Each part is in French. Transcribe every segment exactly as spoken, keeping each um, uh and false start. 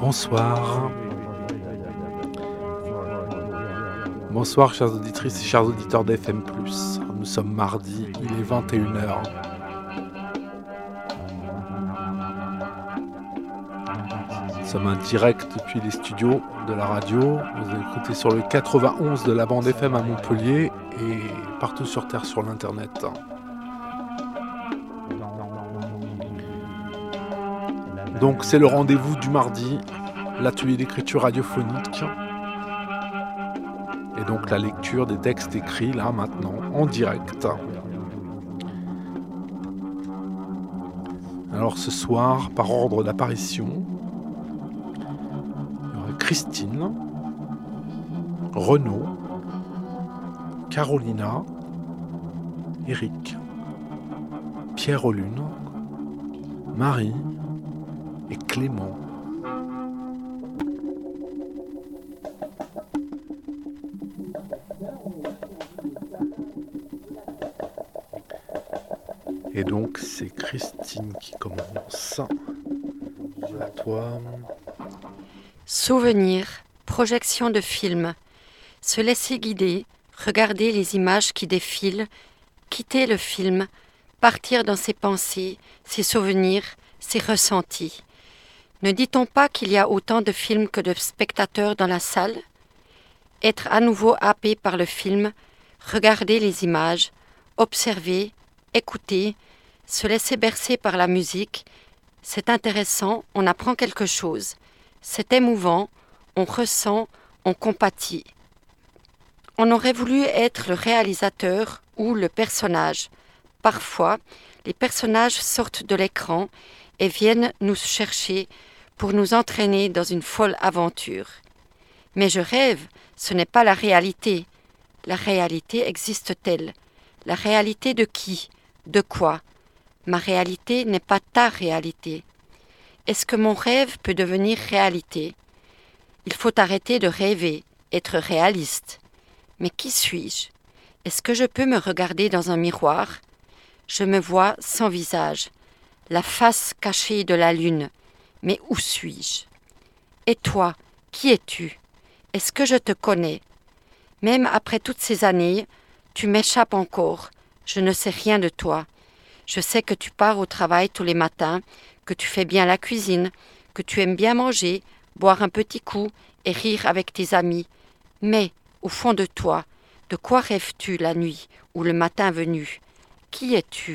Bonsoir. Bonsoir chères auditrices et chers auditeurs d'F M plus. Nous sommes mardi, il est vingt et une heures. Nous sommes en direct depuis les studios de la radio. Vous écoutez sur le quatre-vingt-onze de la bande F M à Montpellier et partout sur Terre sur l'internet. Donc c'est le rendez-vous du mardi, l'atelier d'écriture radiophonique. Et donc la lecture des textes écrits là maintenant en direct. Alors ce soir, par ordre d'apparition, il y aurait Christine, Renaud, Carolina, Eric, Pierre Olune, Marie et Clément. Et donc c'est Christine qui commence. À toi. Souvenir, projection de film, se laisser guider, regarder les images qui défilent, quitter le film, partir dans ses pensées, ses souvenirs, ses ressentis. Ne dit-on pas qu'il y a autant de films que de spectateurs dans la salle ? Être à nouveau happé par le film, regarder les images, observer, écouter, se laisser bercer par la musique, c'est intéressant, on apprend quelque chose. C'est émouvant, on ressent, on compatit. On aurait voulu être le réalisateur ou le personnage. Parfois, les personnages sortent de l'écran et viennent nous chercher pour nous entraîner dans une folle aventure. Mais je rêve, ce n'est pas la réalité. La réalité existe-t-elle ? La réalité de qui ? De quoi ? Ma réalité n'est pas ta réalité. Est-ce que mon rêve peut devenir réalité ? Il faut arrêter de rêver, être réaliste. Mais qui suis-je ? Est-ce que je peux me regarder dans un miroir ? Je me vois sans visage, la face cachée de la lune. Mais où suis-je ? Et toi, qui es-tu ? Est-ce que je te connais ? Même après toutes ces années, tu m'échappes encore. Je ne sais rien de toi. Je sais que tu pars au travail tous les matins, que tu fais bien la cuisine, que tu aimes bien manger, boire un petit coup et rire avec tes amis. Mais, au fond de toi, de quoi rêves-tu la nuit ou le matin venu ? Qui es-tu ?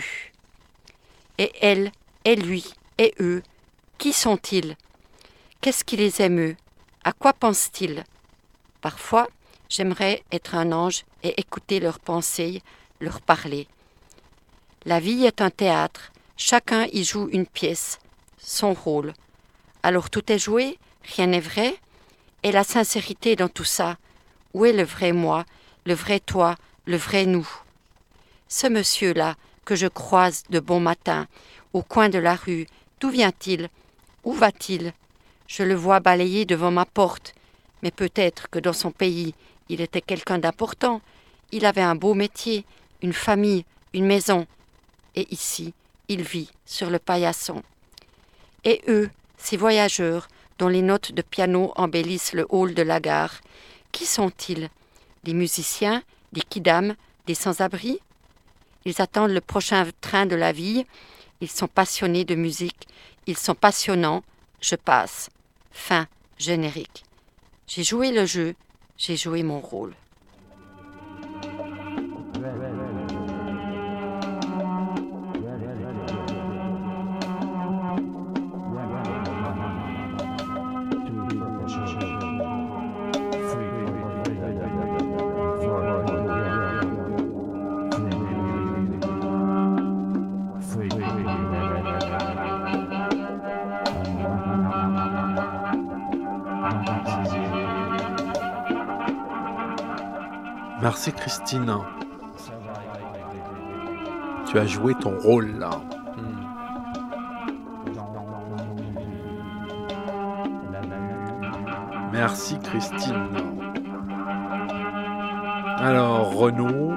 Et elle, et lui, et eux, qui sont-ils ? Qu'est-ce qui les émeut ? À quoi pensent-ils ? Parfois, j'aimerais être un ange et écouter leurs pensées, leur parler. La vie est un théâtre, chacun y joue une pièce, son rôle. Alors tout est joué, rien n'est vrai ? Et la sincérité dans tout ça ? Où est le vrai moi, le vrai toi, le vrai nous ? Ce monsieur-là que je croise de bon matin, au coin de la rue, d'où vient-il ? Où va-t-il ? Je le vois balayer devant ma porte, mais peut-être que dans son pays, il était quelqu'un d'important. Il avait un beau métier, une famille, une maison. Et ici, il vit sur le paillasson. Et eux, ces voyageurs, dont les notes de piano embellissent le hall de la gare, qui sont-ils ? Des musiciens, des kidams, des sans-abri ? Ils attendent le prochain train de la vie. Ils sont passionnés de musique. Ils sont passionnants. Je passe. Fin. Générique. J'ai joué le jeu. J'ai joué mon rôle. Merci Christine. Tu as joué ton rôle là. Hmm. Merci Christine. Alors Renaud.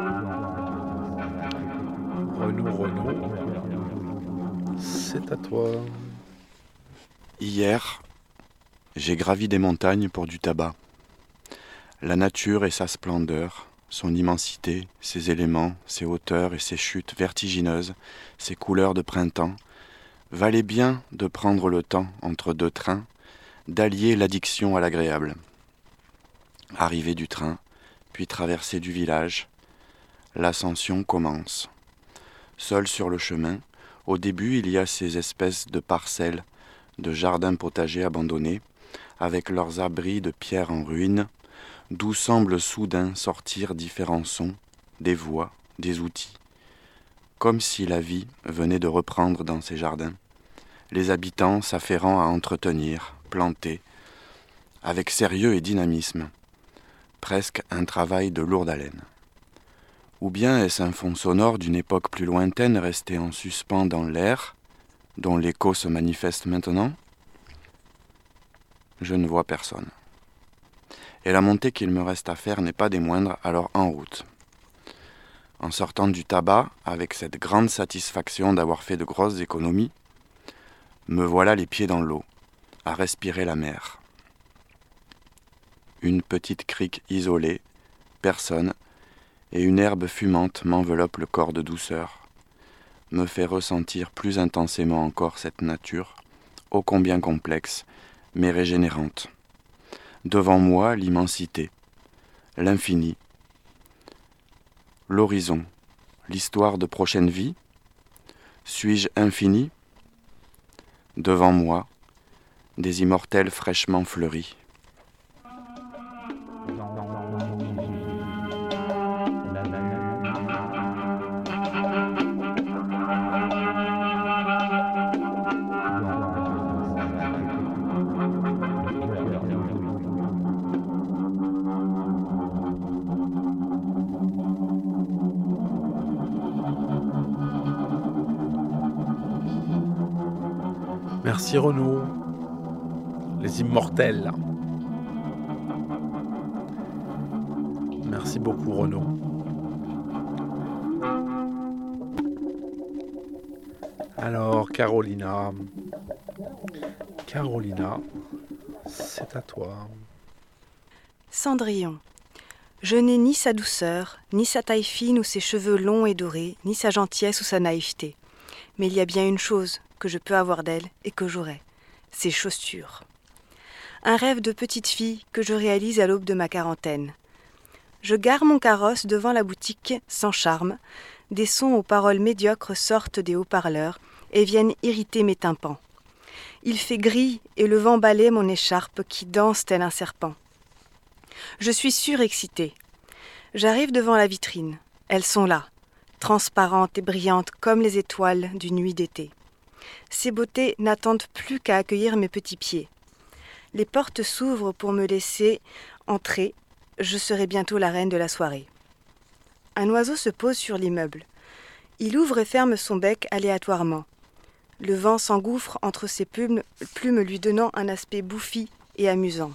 Renaud, Renaud. C'est à toi. Hier, J'ai gravi des montagnes pour du tabac. La nature et sa splendeur, son immensité, ses éléments, ses hauteurs et ses chutes vertigineuses, ses couleurs de printemps, valait bien de prendre le temps, entre deux trains, d'allier l'addiction à l'agréable. Arrivée du train, puis traversée du village, l'ascension commence. Seul sur le chemin, au début il y a ces espèces de parcelles, de jardins potagers abandonnés, avec leurs abris de pierre en ruine, d'où semblent soudain sortir différents sons, des voix, des outils, comme si la vie venait de reprendre dans ces jardins, les habitants s'affairant à entretenir, planter, avec sérieux et dynamisme, presque un travail de lourde haleine. Ou bien est-ce un fond sonore d'une époque plus lointaine resté en suspens dans l'air, dont l'écho se manifeste maintenant ? Je ne vois personne. Et la montée qu'il me reste à faire n'est pas des moindres, alors en route. En sortant du tabac, avec cette grande satisfaction d'avoir fait de grosses économies, me voilà les pieds dans l'eau, à respirer la mer. Une petite crique isolée, personne, et une herbe fumante m'enveloppe le corps de douceur, me fait ressentir plus intensément encore cette nature, ô combien complexe, mais régénérante. Devant moi, l'immensité, l'infini, l'horizon, l'histoire de prochaine vie. Suis-je infini ? Devant moi, des immortels fraîchement fleuris. Merci Renaud. Les immortels. Merci beaucoup Renaud. Alors Carolina. Carolina, c'est à toi. Cendrillon. Je n'ai ni sa douceur, ni sa taille fine ou ses cheveux longs et dorés, ni sa gentillesse ou sa naïveté. Mais il y a bien une chose que je peux avoir d'elle et que j'aurai, ses chaussures. Un rêve de petite fille que je réalise à l'aube de ma quarantaine. Je gare mon carrosse devant la boutique sans charme, des sons aux paroles médiocres sortent des haut-parleurs et viennent irriter mes tympans. Il fait gris et le vent balaie mon écharpe qui danse tel un serpent. Je suis surexcitée. J'arrive devant la vitrine. Elles sont là, transparentes et brillantes comme les étoiles d'une nuit d'été. Ces beautés n'attendent plus qu'à accueillir mes petits pieds. Les portes s'ouvrent pour me laisser entrer. Je serai bientôt la reine de la soirée. Un oiseau se pose sur l'immeuble. Il ouvre et ferme son bec aléatoirement. Le vent s'engouffre entre ses plumes, plumes lui donnant un aspect bouffi et amusant.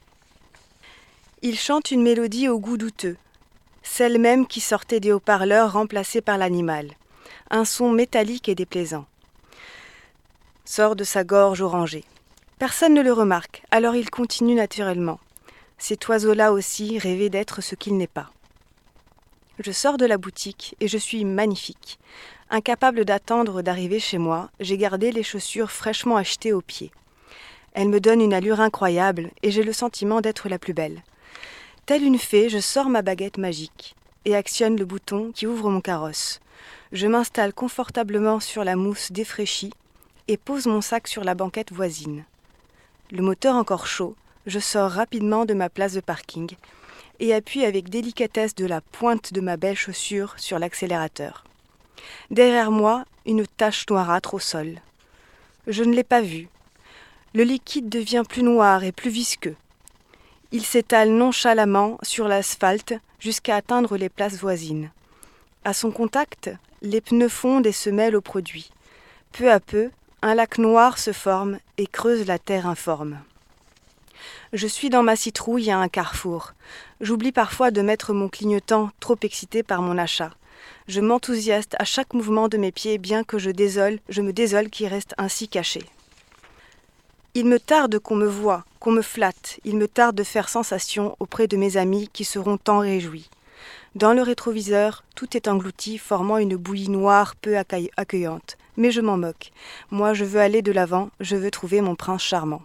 Il chante une mélodie au goût douteux, celle même qui sortait des haut-parleurs remplacés par l'animal, un son métallique et déplaisant. Sort de sa gorge orangée. Personne ne le remarque, alors il continue naturellement. Cet oiseau-là aussi rêvait d'être ce qu'il n'est pas. Je sors de la boutique et je suis magnifique. Incapable d'attendre d'arriver chez moi, j'ai gardé les chaussures fraîchement achetées aux pieds. Elles me donnent une allure incroyable et j'ai le sentiment d'être la plus belle. Telle une fée, je sors ma baguette magique et actionne le bouton qui ouvre mon carrosse. Je m'installe confortablement sur la mousse défraîchie et pose mon sac sur la banquette voisine. Le moteur encore chaud, je sors rapidement de ma place de parking et appuie avec délicatesse de la pointe de ma belle chaussure sur l'accélérateur. Derrière moi, une tache noirâtre au sol. Je ne l'ai pas vue. Le liquide devient plus noir et plus visqueux. Il s'étale nonchalamment sur l'asphalte jusqu'à atteindre les places voisines. À son contact, les pneus fondent et se mêlent au produit. Peu à peu, un lac noir se forme et creuse la terre informe. Je suis dans ma citrouille à un carrefour. J'oublie parfois de mettre mon clignotant, trop excité par mon achat. Je m'enthousiaste à chaque mouvement de mes pieds, bien que je, désole, je me désole qu'ils restent ainsi cachés. Il me tarde qu'on me voie, qu'on me flatte, il me tarde de faire sensation auprès de mes amis qui seront tant réjouis. Dans le rétroviseur, tout est englouti, formant une bouillie noire peu accueil- accueillante. Mais je m'en moque. Moi, je veux aller de l'avant, je veux trouver mon prince charmant.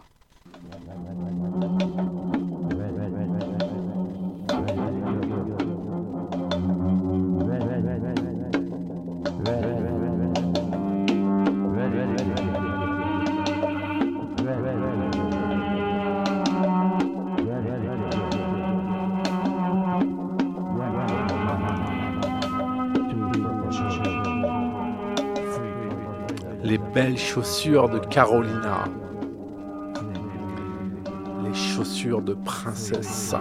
Les belles chaussures de Carolina. Les chaussures de princesse.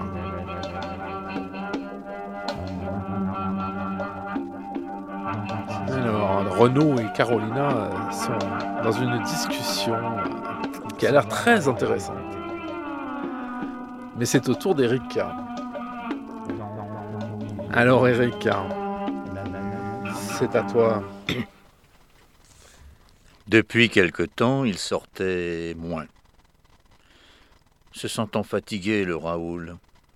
Alors, Renaud et Carolina sont dans une discussion qui a l'air très intéressante. Mais c'est au tour d'Erika. Alors Erika, c'est à toi. Depuis quelque temps, il sortait moins. Se sentant fatigué, le Raoul.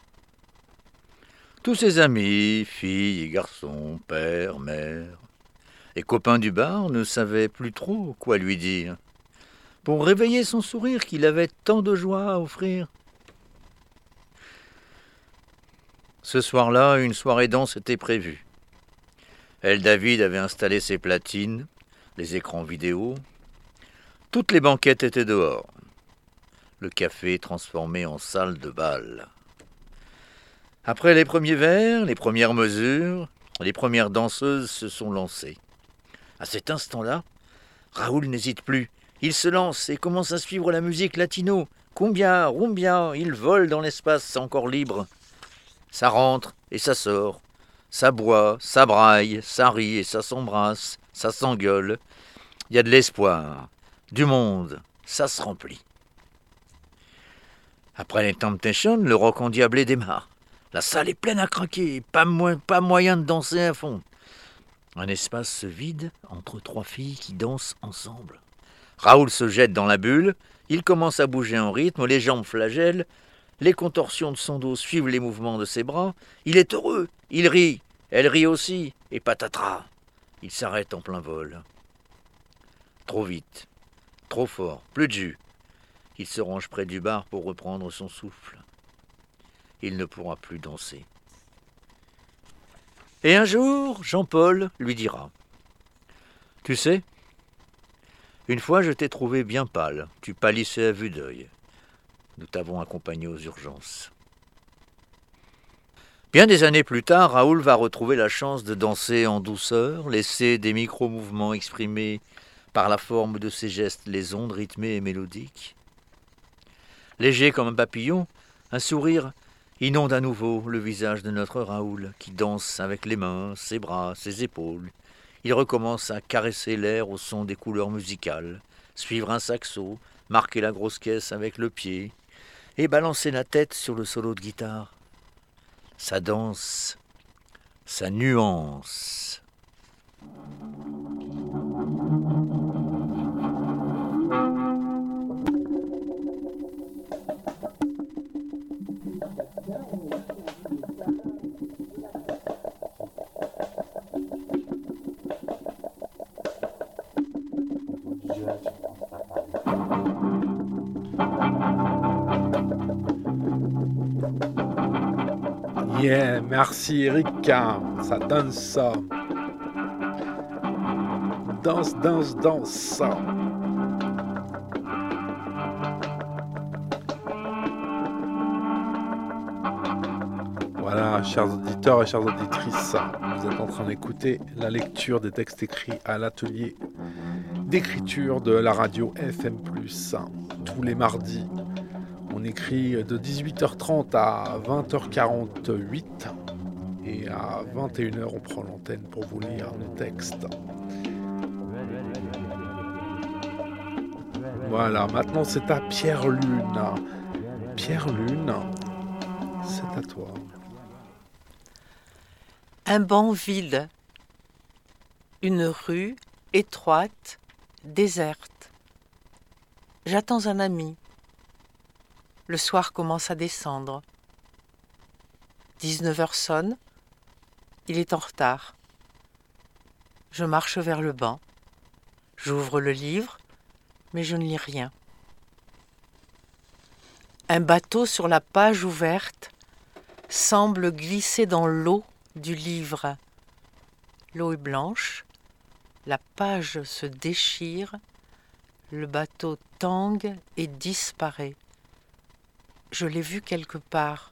Tous ses amis, filles et garçons, père, mère, et copains du bar ne savaient plus trop quoi lui dire, pour réveiller son sourire qu'il avait tant de joie à offrir. Ce soir-là, une soirée danse était prévue. Elle, David, avait installé ses platines, les écrans vidéo. Toutes les banquettes étaient dehors. Le café transformé en salle de bal. Après les premiers verres, les premières mesures, les premières danseuses se sont lancées. À cet instant-là, Raoul n'hésite plus. Il se lance et commence à suivre la musique latino. Cumbia, rumbia, il vole dans l'espace encore libre. Ça rentre et ça sort. Ça boit, ça braille, ça rit et ça s'embrasse, ça s'engueule. Il y a de l'espoir, du monde, ça se remplit. Après les Temptations, le rock endiablé démarre. La salle est pleine à craquer, pas, mo- pas moyen de danser à fond. Un espace se vide entre trois filles qui dansent ensemble. Raoul se jette dans la bulle, il commence à bouger en rythme, les jambes flagellent, les contorsions de son dos suivent les mouvements de ses bras. Il est heureux, il rit, elle rit aussi, et patatras. Il s'arrête en plein vol. Trop vite, trop fort, plus de jus. Il se range près du bar pour reprendre son souffle. Il ne pourra plus danser. Et un jour, Jean-Paul lui dira « Tu sais, une fois je t'ai trouvé bien pâle, tu pâlissais à vue d'œil. Nous t'avons accompagné aux urgences. » Bien des années plus tard, Raoul va retrouver la chance de danser en douceur, laisser des micro-mouvements exprimer par la forme de ses gestes les ondes rythmées et mélodiques. Léger comme un papillon, un sourire inonde à nouveau le visage de notre Raoul, qui danse avec les mains, ses bras, ses épaules. Il recommence à caresser l'air au son des couleurs musicales, suivre un saxo, marquer la grosse caisse avec le pied, et balancer la tête sur le solo de guitare. Sa danse, sa nuance. Yeah, merci Erika, ça danse ça. Danse, danse, danse ça. Voilà, chers auditeurs et chères auditrices, vous êtes en train d'écouter la lecture des textes écrits à l'atelier d'écriture de la radio F M plus, tous les mardis. On écrit de dix-huit heures trente à vingt heures quarante-huit et à vingt et une heures on prend l'antenne pour vous lire nos textes. Voilà, maintenant c'est à Pierre Lune. Pierre Lune, c'est à toi. Un banc vide, une rue étroite, déserte. J'attends un ami. Le soir commence à descendre. dix-neuf heures sonne. Il est en retard. Je marche vers le banc. J'ouvre le livre, mais je ne lis rien. Un bateau sur la page ouverte semble glisser dans l'eau du livre. L'eau est blanche, la page se déchire, le bateau tangue et disparaît. Je l'ai vu quelque part.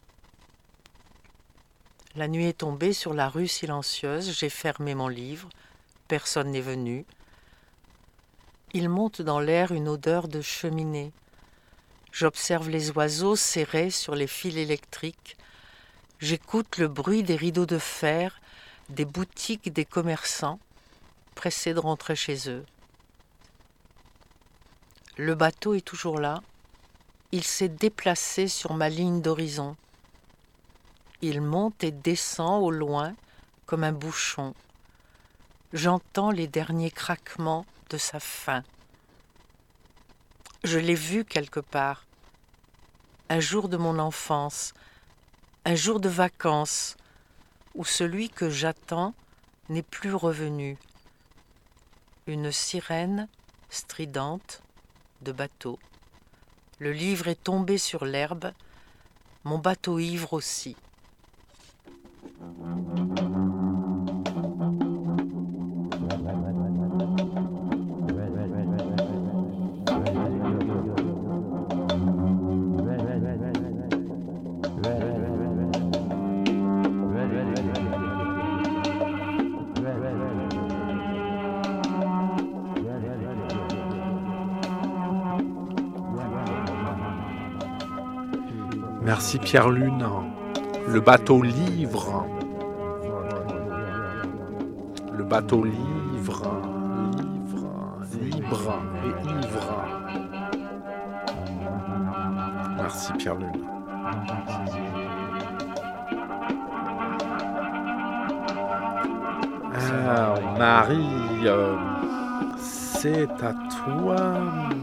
La nuit est tombée sur la rue silencieuse, j'ai fermé mon livre, personne n'est venu. Il monte dans l'air une odeur de cheminée. J'observe les oiseaux serrés sur les fils électriques. J'écoute le bruit des rideaux de fer, des boutiques des commerçants, pressés de rentrer chez eux. Le bateau est toujours là. Il s'est déplacé sur ma ligne d'horizon. Il monte et descend au loin comme un bouchon. J'entends les derniers craquements de sa fin. Je l'ai vu quelque part. Un jour de mon enfance, un jour de vacances, où celui que j'attends n'est plus revenu. Une sirène stridente de bateau. Le livre est tombé sur l'herbe, mon bateau ivre aussi. Merci Pierre Lune. Le bateau livre. Le bateau livre. Livre. Libre et ivre. Merci Pierre Lune. Ah, Marie, euh, c'est à toi.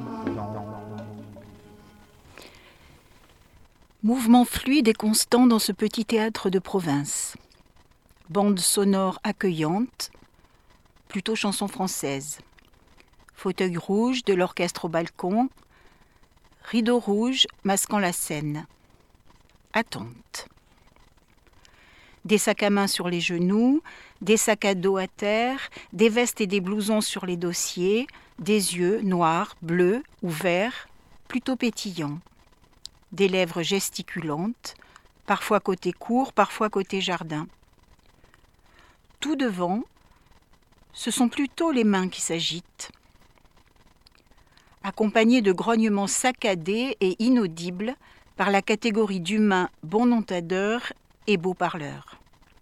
Mouvement fluide et constant dans ce petit théâtre de province. Bande sonore accueillante, plutôt chanson française. Fauteuil rouge de l'orchestre au balcon. Rideau rouge masquant la scène. Attente. Des sacs à main sur les genoux, des sacs à dos à terre, des vestes et des blousons sur les dossiers, des yeux noirs, bleus ou verts, plutôt pétillants. Des lèvres gesticulantes, parfois côté cour, parfois côté jardin. Tout devant, ce sont plutôt les mains qui s'agitent. Accompagnés de grognements saccadés et inaudibles par la catégorie d'humains bon entendeurs et beaux parleurs.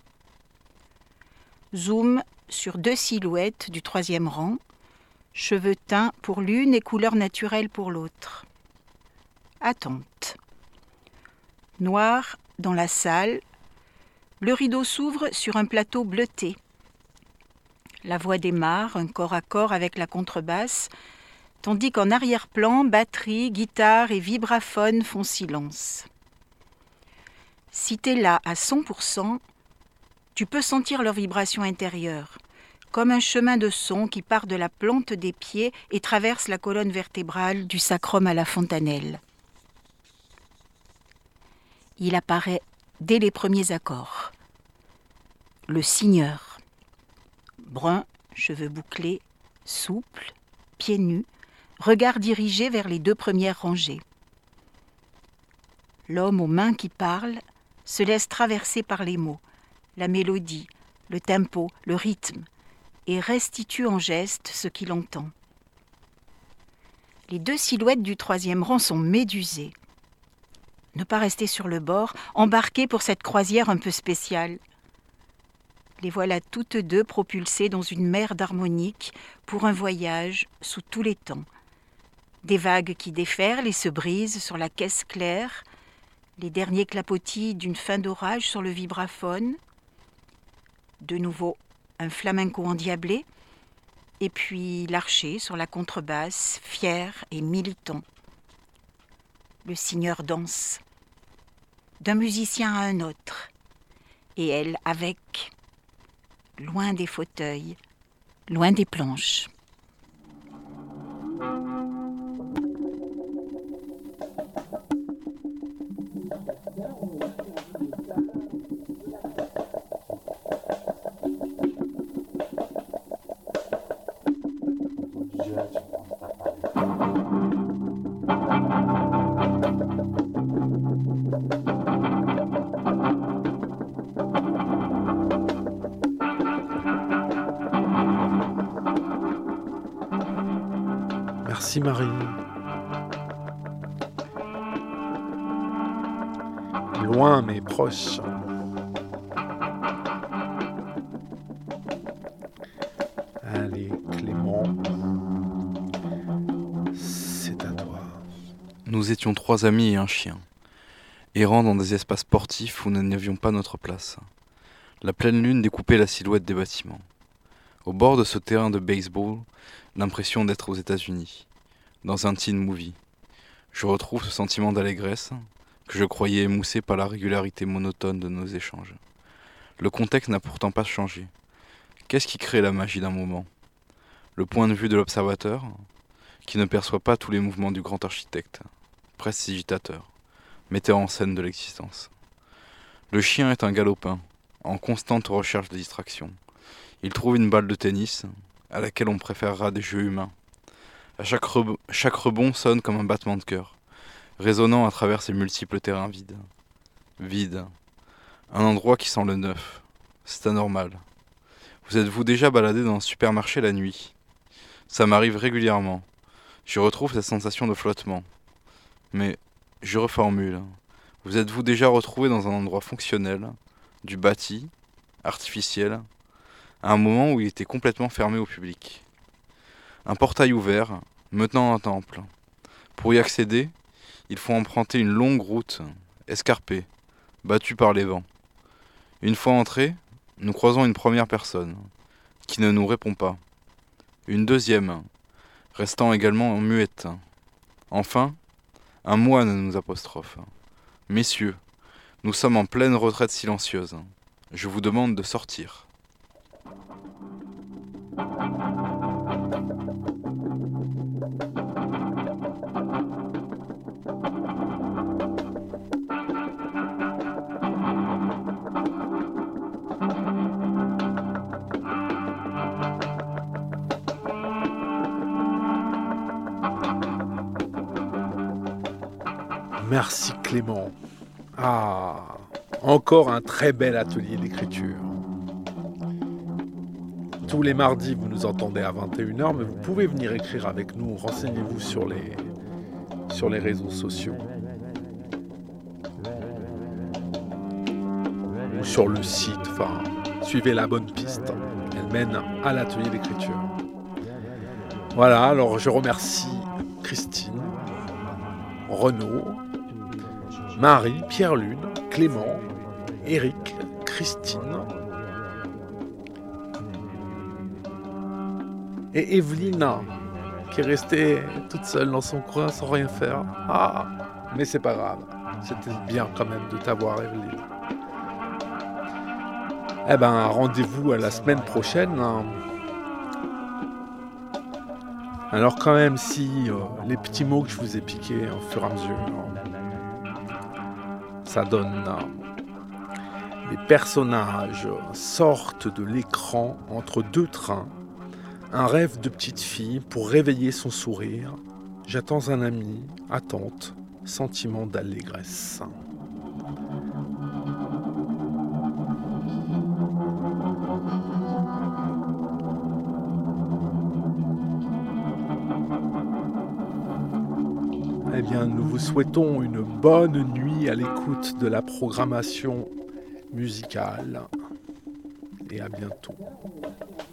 Zoom sur deux silhouettes du troisième rang, cheveux teints pour l'une et couleur naturelle pour l'autre. Attente. Noir dans la salle, le rideau s'ouvre sur un plateau bleuté. La voix démarre, un corps à corps avec la contrebasse, tandis qu'en arrière-plan, batterie, guitare et vibraphone font silence. Si t'es là à cent pour cent, tu peux sentir leur vibration intérieure, comme un chemin de son qui part de la plante des pieds et traverse la colonne vertébrale du sacrum à la fontanelle. Il apparaît dès les premiers accords. Le signeur. Brun, cheveux bouclés, souple, pieds nus, regard dirigé vers les deux premières rangées. L'homme aux mains qui parle se laisse traverser par les mots, la mélodie, le tempo, le rythme, et restitue en geste ce qu'il entend. Les deux silhouettes du troisième rang sont médusées. Ne pas rester sur le bord, embarquer pour cette croisière un peu spéciale. Les voilà toutes deux propulsées dans une mer d'harmonique pour un voyage sous tous les temps. Des vagues qui déferlent et se brisent sur la caisse claire, les derniers clapotis d'une fin d'orage sur le vibraphone, de nouveau un flamenco endiablé, et puis l'archer sur la contrebasse, fier et militant. le signeur danse, d'un musicien à un autre, et elle avec, loin des fauteuils, loin des planches. Merci Marie. Loin mais proche. Allez Clément, c'est à toi. Nous étions trois amis et un chien, errant dans des espaces sportifs où nous n'avions pas notre place. La pleine lune découpait la silhouette des bâtiments. Au bord de ce terrain de baseball, l'impression d'être aux États-Unis, dans un teen movie. Je retrouve ce sentiment d'allégresse que je croyais émoussé par la régularité monotone de nos échanges. Le contexte n'a pourtant pas changé. Qu'est-ce qui crée la magie d'un moment ? Le point de vue de l'observateur, qui ne perçoit pas tous les mouvements du grand architecte, prestidigitateur, metteur en scène de l'existence. Le chien est un galopin, en constante recherche de distraction. Il trouve une balle de tennis, à laquelle on préférera des jeux humains. À chaque, re- chaque rebond sonne comme un battement de cœur, résonnant à travers ces multiples terrains vides. Vide. Un endroit qui sent le neuf. C'est anormal. Vous êtes-vous déjà baladé dans un supermarché la nuit ? Ça m'arrive régulièrement. Je retrouve cette sensation de flottement. Mais, je reformule. Vous êtes-vous déjà retrouvé dans un endroit fonctionnel, du bâti, artificiel, à un moment où il était complètement fermé au public ? Un portail ouvert, menant à un temple. Pour y accéder, il faut emprunter une longue route, escarpée, battue par les vents. Une fois entrés, nous croisons une première personne, qui ne nous répond pas. Une deuxième, restant également muette. Enfin, un moine nous apostrophe. « Messieurs, nous sommes en pleine retraite silencieuse. Je vous demande de sortir. » Merci Clément. Ah, encore un très bel atelier d'écriture. Tous les mardis, vous nous entendez à vingt et une heures, mais vous pouvez venir écrire avec nous. Renseignez-vous sur les, sur les réseaux sociaux. Ou sur le site, enfin, suivez la bonne piste. Elle mène à l'atelier d'écriture. Voilà, alors je remercie Christine, Renaud, Marie, Pierre-Lune, Clément, Eric, Christine et Evelyne qui est restée toute seule dans son coin sans rien faire. Ah, mais c'est pas grave, c'était bien quand même de t'avoir, Evelyne. Eh ben, rendez-vous à la semaine prochaine. Alors quand même, si euh, les petits mots que je vous ai piqués au fur et à mesure, ça donne... Euh, les personnages sortent de l'écran entre deux trains, un rêve de petite fille pour réveiller son sourire. J'attends un ami, attente, sentiment d'allégresse. Eh bien, nous vous souhaitons une bonne nuit à l'écoute de la programmation musicale. Et à bientôt.